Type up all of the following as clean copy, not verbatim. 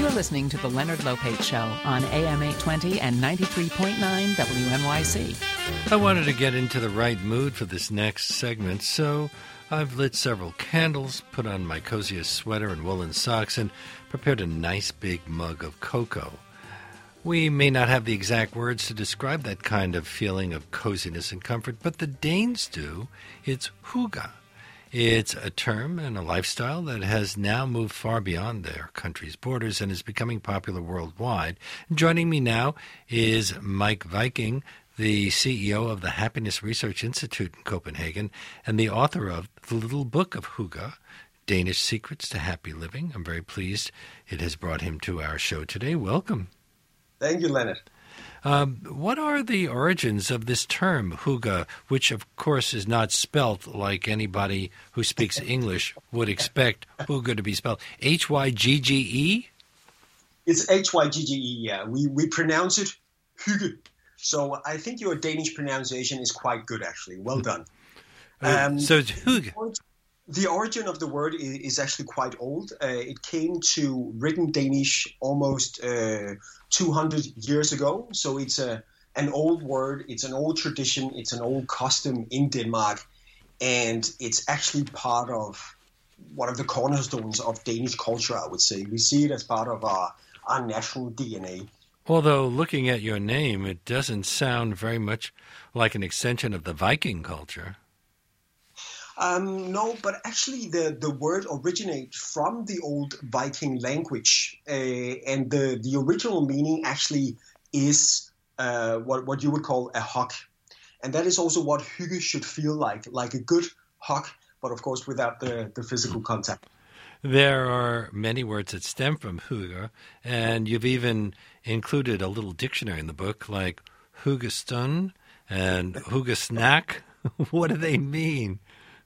You're listening to The Leonard Lopate Show on AM 820 and 93.9 WNYC. I wanted to get into the right mood for this next segment, so I've lit several candles, put on my coziest sweater and woolen socks, and prepared a nice big mug of cocoa. We may not have the exact words to describe that kind of feeling of coziness and comfort, but the Danes do. It's hygge. It's a term and a lifestyle that has now moved far beyond their country's borders and is becoming popular worldwide. Joining me now is Mike Viking, the CEO of the Happiness Research Institute in Copenhagen and the author of The Little Book of Hygge, Danish Secrets to Happy Living. I'm very pleased it has brought him to our show today. Welcome. Thank you, Leonard. What are the origins of this term, hygge, which of course is not spelt like anybody who speaks English would expect hygge to be spelled? H-Y-G-G-E? It's H-Y-G-G-E, yeah. We pronounce it hygge. So I think your Danish pronunciation is quite good, actually. Well done. So it's hygge. The origin of the word is actually quite old. It came to written Danish almost 200 years ago. So it's an old word. It's an old tradition. It's an old custom in Denmark. And it's actually part of one of the cornerstones of Danish culture, I would say. We see it as part of our national DNA. Although looking at your name, it doesn't sound very much like an extension of the Viking culture. No, but actually the word originates from the old Viking language, and the original meaning actually is what you would call a hug, and that is also what hygge should feel like a good hug, but of course without the physical contact. There are many words that stem from hygge, and you've even included a little dictionary in the book, like hyggestund and hyggesnak. What do they mean?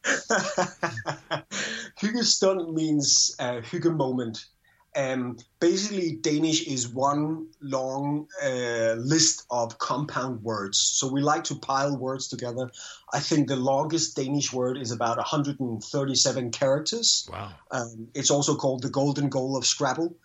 Hyggestund means hygge moment. Basically, Danish is one long list of compound words. So we like to pile words together. I think the longest Danish word is about 137 characters. Wow. It's also called the golden goal of Scrabble.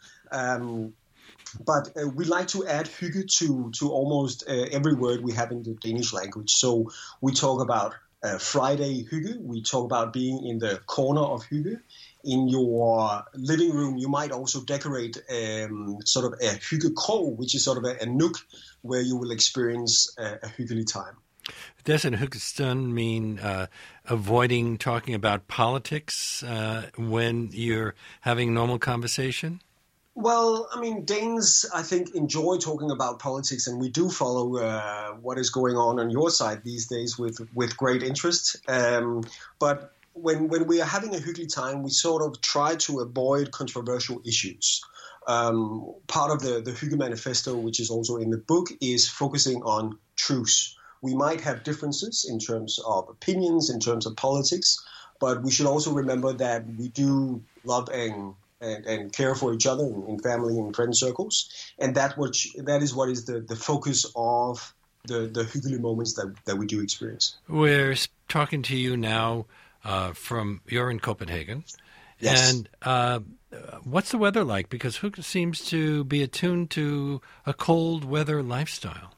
But we like to add hygge to almost every word we have in the Danish language. So we talk about Friday hygge. We talk about being in the corner of hygge. In your living room, you might also decorate sort of a hygge krog, which is sort of a nook where you will experience a hyggelig time. Doesn't hyggestund mean avoiding talking about politics when you're having normal conversation? Well, I mean, Danes, I think, enjoy talking about politics, and we do follow what is going on your side these days with great interest. But when we are having a hyggelig time, we sort of try to avoid controversial issues. Part of the Hygge Manifesto, which is also in the book, is focusing on truth. We might have differences in terms of opinions, in terms of politics, but we should also remember that we do love and care for each other in family and friend circles. And that is what is the focus of the hyggelig moments that we do experience. We're talking to you now you're in Copenhagen. Yes. And what's the weather like? Because Hygge seems to be attuned to a cold weather lifestyle.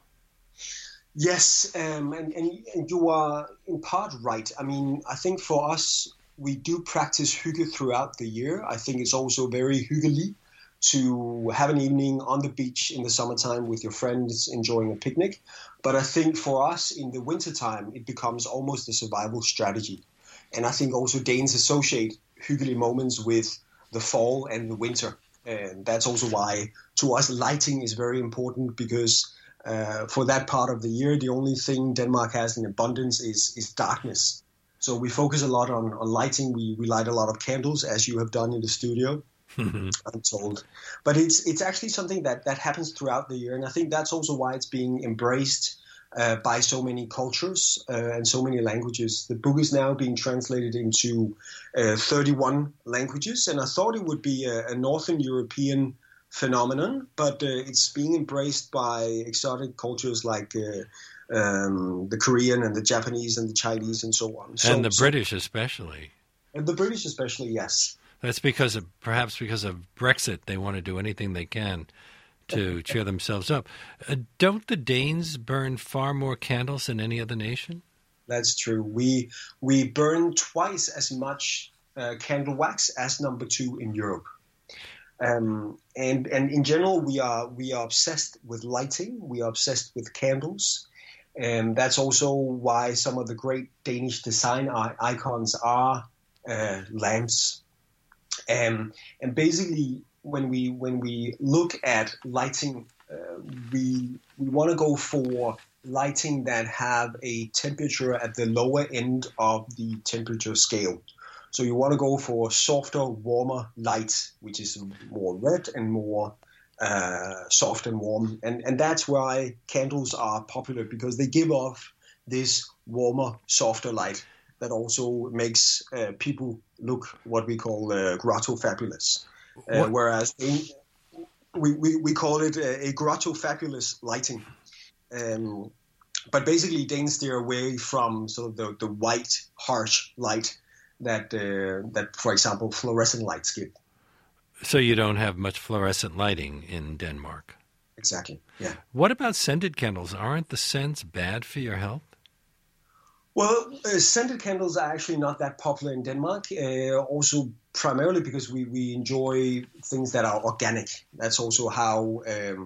Yes, and you are in part right. I mean, I think for us, we do practice hygge throughout the year. I think it's also very hyggelig to have an evening on the beach in the summertime with your friends enjoying a picnic. But I think for us in the wintertime, it becomes almost a survival strategy. And I think also Danes associate hyggelig moments with the fall and the winter. And that's also why to us lighting is very important, because for that part of the year, the only thing Denmark has in abundance is darkness. So we focus a lot on lighting. We light a lot of candles, as you have done in the studio, I'm told. But it's actually something that happens throughout the year. And I think that's also why it's being embraced by so many cultures and so many languages. The book is now being translated into 31 languages. And I thought it would be a Northern European phenomenon, but it's being embraced by exotic cultures like the Korean and the Japanese and the Chinese and so on. And the British especially. And the British especially, yes. That's perhaps because of Brexit. They want to do anything they can to cheer themselves up. Don't the Danes burn far more candles than any other nation? That's true. We burn twice as much candle wax as number 2 in Europe. And in general, we are obsessed with lighting. We are obsessed with candles. And that's also why some of the great Danish design icons are lamps. And basically, when we look at lighting, we want to go for lighting that have a temperature at the lower end of the temperature scale. So you want to go for softer, warmer light, which is more red and more soft and warm. And that's why candles are popular, because they give off this warmer, softer light that also makes people look what we call grotto fabulous. Whereas we call it a grotto fabulous lighting. But basically, Danes steer away from sort of the white, harsh light that, for example, fluorescent lights give. So you don't have much fluorescent lighting in Denmark? Exactly, yeah. What about scented candles? Aren't the scents bad for your health? Well, scented candles are actually not that popular in Denmark, also primarily because we enjoy things that are organic. That's also how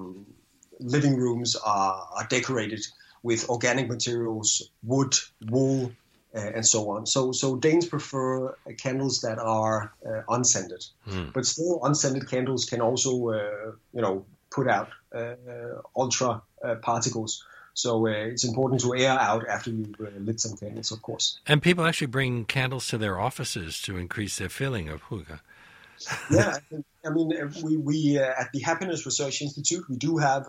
living rooms are decorated, with organic materials, wood, wool, and so on. So Danes prefer candles that are unscented. But still, unscented candles can also, put out ultra particles. So it's important to air out after you've lit some candles, of course. And people actually bring candles to their offices to increase their feeling of hygge. Yeah, I mean, we at the Happiness Research Institute, we do have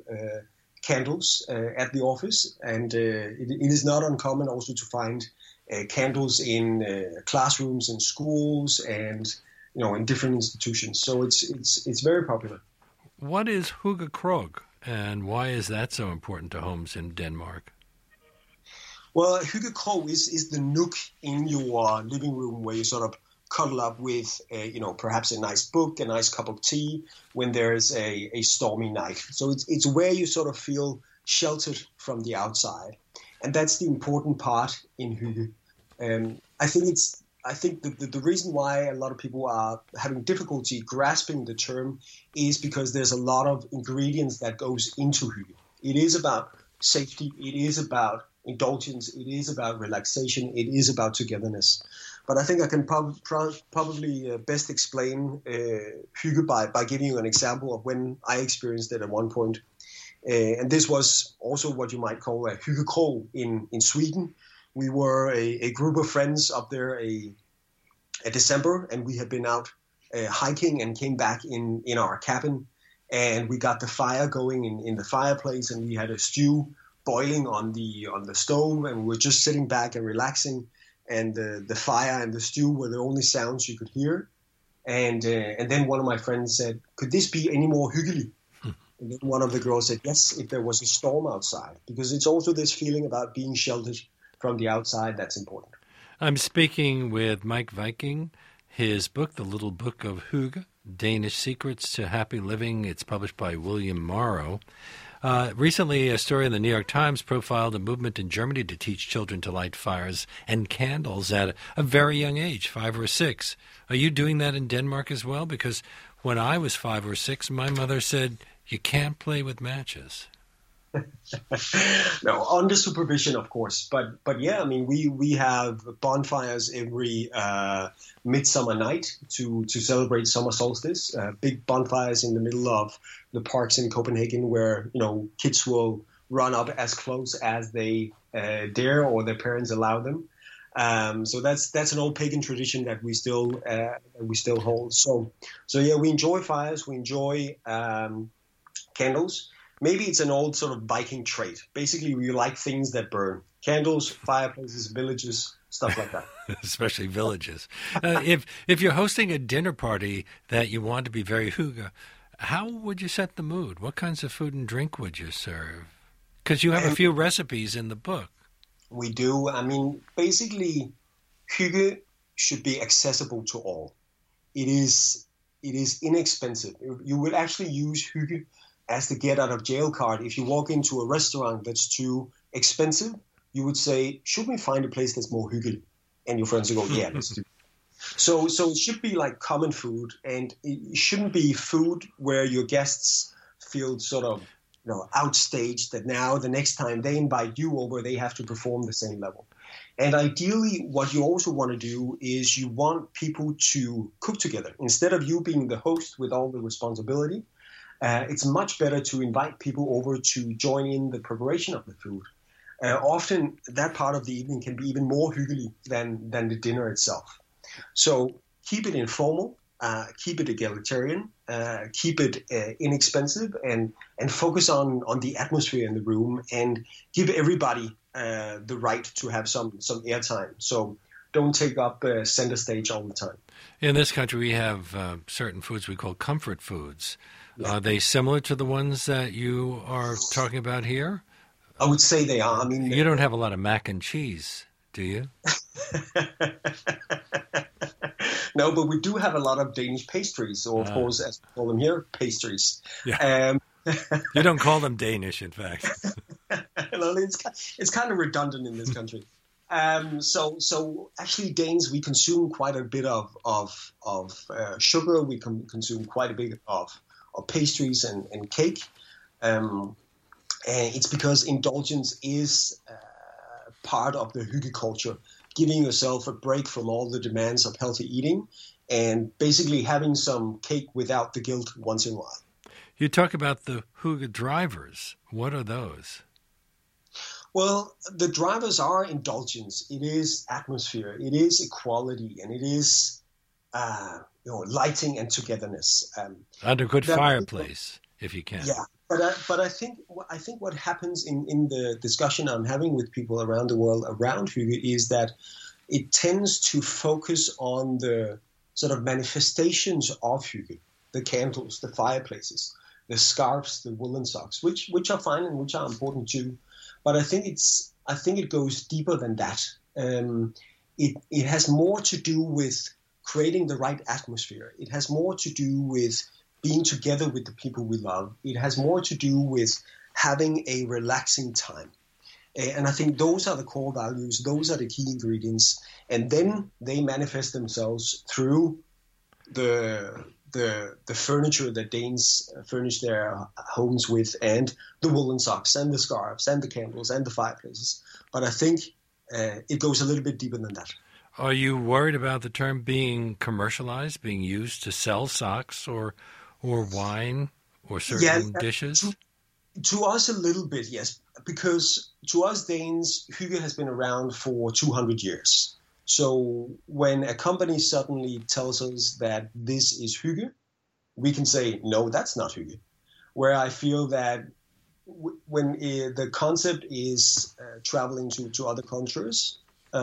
candles at the office, and it is not uncommon also to find candles in classrooms and schools and in different institutions. So it's very popular. What is Hygge Krog, and why is that so important to homes in Denmark? Well, Hygge Krog is the nook in your living room where you sort of cuddle up with, perhaps a nice book, a nice cup of tea when there's a stormy night. So it's where you sort of feel sheltered from the outside, and that's the important part in hygge. I think the reason why a lot of people are having difficulty grasping the term is because there's a lot of ingredients that goes into hygge. It is about safety. It is about indulgence. It is about relaxation. It is about togetherness. But I think I can probably best explain hygge by giving you an example of when I experienced it at one point. And this was also what you might call a Hygge Krog in Sweden. We were a group of friends up there at December, and we had been out hiking and came back in our cabin. And we got the fire going in the fireplace, and we had a stew boiling on the stove, and we were just sitting back and relaxing. And the fire and the stew were the only sounds you could hear. And then one of my friends said, "Could this be any more hyggelig?" And then one of the girls said, "Yes, if there was a storm outside," because it's also this feeling about being sheltered from the outside that's important. I'm speaking with Mike Viking. His book, The Little Book of Hygge, Danish Secrets to Happy Living, it's published by William Morrow. Recently, a story in the New York Times profiled a movement in Germany to teach children to light fires and candles at a very young age, 5 or 6. Are you doing that in Denmark as well? Because when I was 5 or 6, my mother said, "You can't play with matches." No, under supervision, of course. But yeah, I mean, we have bonfires every midsummer night to celebrate summer solstice. Big bonfires in the middle of the parks in Copenhagen, where kids will run up as close as they dare or their parents allow them. So that's an old pagan tradition that we still hold. So yeah, we enjoy fires. We enjoy candles. Maybe it's an old sort of Viking trait. Basically, we like things that burn. Candles, fireplaces, villages, stuff like that. Especially villages. If you're hosting a dinner party that you want to be very hygge, how would you set the mood? What kinds of food and drink would you serve? Because you have a few recipes in the book. We do. I mean, basically, hygge should be accessible to all. it is inexpensive. You will actually use hygge as the get out of jail card. If you walk into a restaurant that's too expensive, you would say, should we find a place that's more hyggelig? And your friends will go, yeah, let's do it. So it should be like common food, and it shouldn't be food where your guests feel sort of, outstaged, that now the next time they invite you over, they have to perform the same level. And ideally, what you also want to do is you want people to cook together. Instead of you being the host with all the responsibility, it's much better to invite people over to join in the preparation of the food. Often that part of the evening can be even more hyggelig than the dinner itself. So keep it informal, keep it egalitarian, keep it inexpensive, and focus on the atmosphere in the room, and give everybody the right to have some airtime. So don't take up center stage all the time. In this country, we have certain foods we call comfort foods. Yeah. Are they similar to the ones that you are talking about here? I would say they are. I mean, you don't have a lot of mac and cheese, do you? No, but we do have a lot of Danish pastries, or of course, as we call them here, pastries. Yeah. You don't call them Danish, in fact. It's kind of redundant in this country. So actually, Danes, we consume quite a bit of sugar. We consume quite a bit of pastries and cake. And it's because indulgence is part of the hygge culture, giving yourself a break from all the demands of healthy eating, and basically having some cake without the guilt once in a while. You talk about the hygge drivers. What are those? Well, the drivers are indulgence. It is atmosphere. It is equality, and it is lighting and togetherness. Under a good fireplace, if you can. Yeah, but I think what happens in the discussion I'm having with people around the world around hygge is that it tends to focus on the sort of manifestations of hygge, the candles, the fireplaces, the scarves, the woolen socks, which are fine and which are important too. But I think it goes deeper than that. It has more to do with creating the right atmosphere. It has more to do with being together with the people we love. It has more to do with having a relaxing time. And I think those are the core values. Those are the key ingredients. And then they manifest themselves through the furniture that Danes furnish their homes with, and the woolen socks and the scarves and the candles and the fireplaces. But I think it goes a little bit deeper than that. Are you worried about the term being commercialized, being used to sell socks or wine or certain dishes? To us, a little bit, yes. Because to us Danes, hygge has been around for 200 years. So when a company suddenly tells us that this is hygge, we can say, no, that's not hygge. Where I feel that when the concept is traveling to other cultures,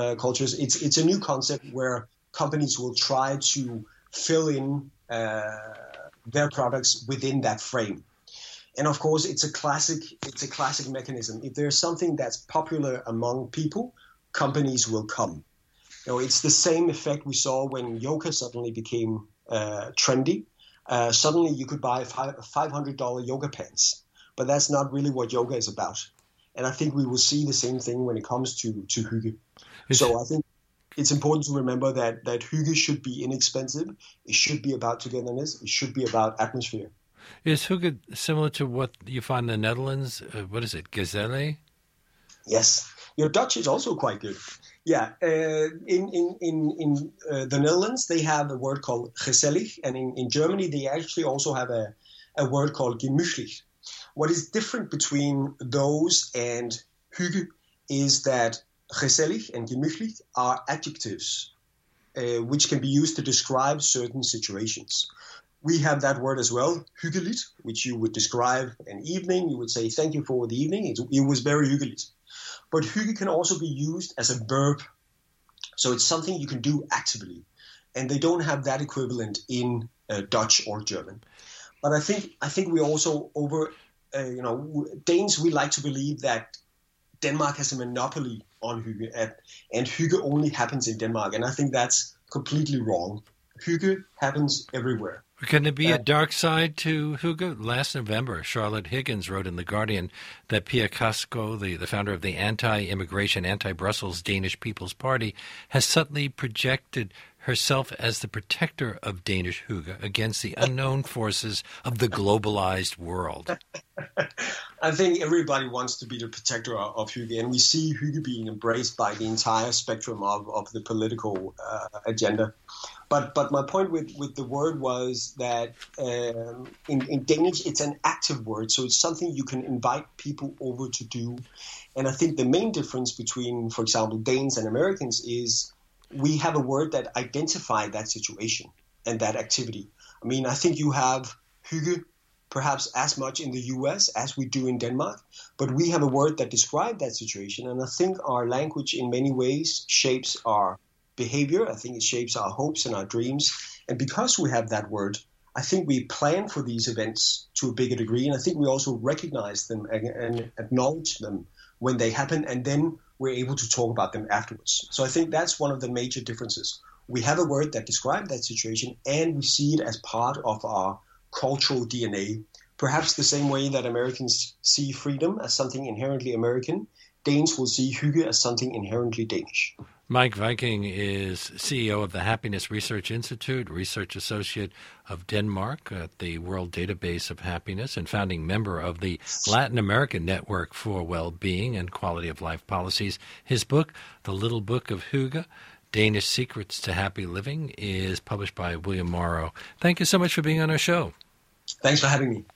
it's a new concept where companies will try to fill in their products within that frame. And of course, it's a classic mechanism. If there's something that's popular among people, companies will come. It's the same effect we saw when yoga suddenly became trendy. Suddenly you could buy $500 yoga pants, but that's not really what yoga is about. And I think we will see the same thing when it comes to hygge. So I think it's important to remember that hygge should be inexpensive. It should be about togetherness. It should be about atmosphere. Is hygge similar to what you find in the Netherlands? What is it, gezellig? Yes. Your Dutch is also quite good. Yeah. In the Netherlands, they have a word called gezellig. And in Germany, they actually also have a word called gemütlich. What is different between those and hygge is that gezellig and gemütlich are adjectives, which can be used to describe certain situations. We have that word as well, hyggelig, which you would describe an evening. You would say, thank you for the evening. It was very hyggelig. But hygge can also be used as a verb. So it's something you can do actively. And they don't have that equivalent in Dutch or German. But I think we also Danes, we like to believe that Denmark has a monopoly on hygge, and hygge only happens in Denmark. And I think that's completely wrong. hygge happens everywhere. Can there be a dark side to hygge? Last November, Charlotte Higgins wrote in The Guardian that Pia Kjærsgaard, the founder of the anti-immigration, anti-Brussels Danish People's Party, has subtly projected herself as the protector of Danish hygge against the unknown forces of the globalized world. I think everybody wants to be the protector of hygge, and we see hygge being embraced by the entire spectrum of the political agenda. But my point with the word was that in Danish, it's an active word, so it's something you can invite people over to do. And I think the main difference between, for example, Danes and Americans is we have a word that identifies that situation and that activity. I mean, I think you have hygge perhaps as much in the US as we do in Denmark, but we have a word that describes that situation. And I think our language in many ways shapes our behavior. I think it shapes our hopes and our dreams. And because we have that word, I think we plan for these events to a bigger degree. And I think we also recognize them and acknowledge them when they happen. And then we're able to talk about them afterwards. So I think that's one of the major differences. We have a word that describes that situation, and we see it as part of our cultural DNA. Perhaps the same way that Americans see freedom as something inherently American, Danes will see hygge as something inherently Danish. Mike Viking is CEO of the Happiness Research Institute, research associate of Denmark at the World Database of Happiness, and founding member of the Latin American Network for Well-Being and Quality of Life Policies. His book, The Little Book of Hygge, Danish Secrets to Happy Living, is published by William Morrow. Thank you so much for being on our show. Thanks for having me.